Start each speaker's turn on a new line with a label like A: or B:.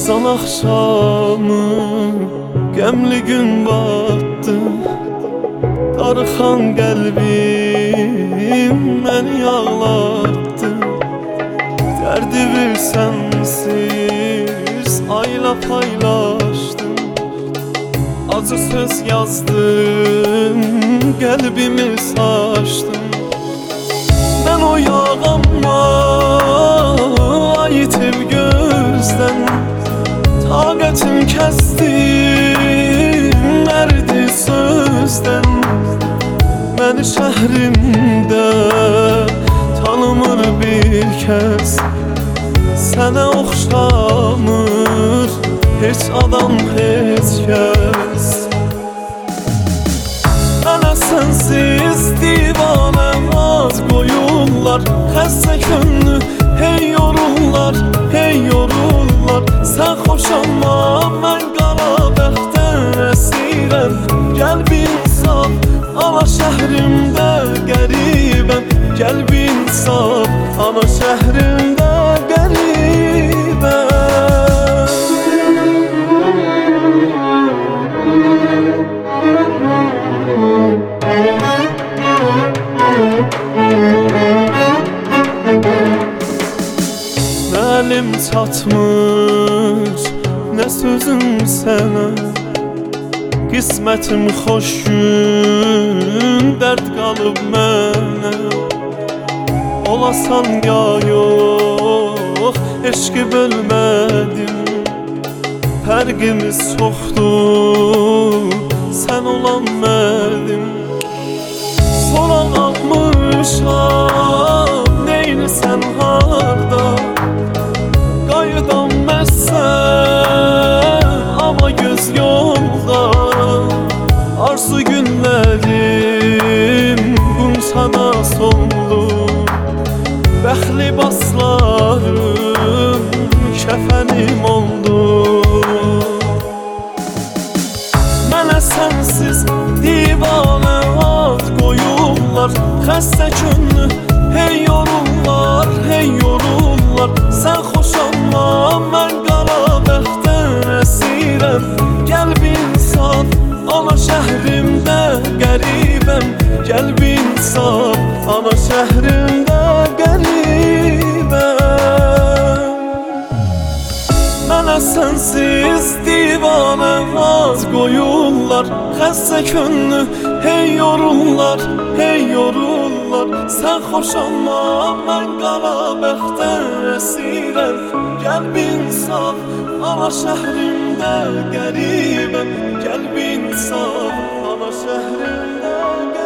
A: Yazan akşamı Qəmli gün battı Darıxan qəlbim məni ağlattı Dərdi bir sənsiz ayla paylaşdım Acı söz yazdım, qəlbimi saçdım Mən o yağanma ayitib gözdən Taqətim kəsdim, mərdi sözdən Məni şəhrimdə tanımır bir kəs Sənə oxşamır heç adam, heç kəs Mənə sənsiz divanəm az qoyurlar Xəstə könlü hey yorurlar, hey yorurlar Sən xoşanma, mən qara bəxtdən əsirəm Gəl bir insaf, ana şəhrimdə qəribəm Gəl bir insaf, ana şəhrimdə qəribəm Nə əlim çatmır, nə sözüm sənə Qismətim xoş gün, dərd qalıb mənə Olasan ya yox, eşqi bölmədim Fərqimiz çoxdur, sən olan mənim Soran almışam, neynirsən harda Qayıdan məsən, amma göz yolda Arzu günlərim qumsana soldu Bəxli baslarım kəfənim oldu Mənə sənsiz divanə ad qoyurlar Xəstə könlü hey yorurlar, hey yorurlar Sən xoşanma, mən qara bəxtdən əsirəm Gəl bir insan, ana şəhrimdə qəribəm Gəl bir insan, ana şəhrimdə qəribəm Mənə sənsiz divanə az qoyurlar Xəstə könlü hey yorurlar, hey yorurlar Sən xoşanma, mən qara bəxtdən əsirəm Gəl bir insaf, ana şəhrimdə qəribəm Gəl bir insaf, ana şəhrimdə qəribəm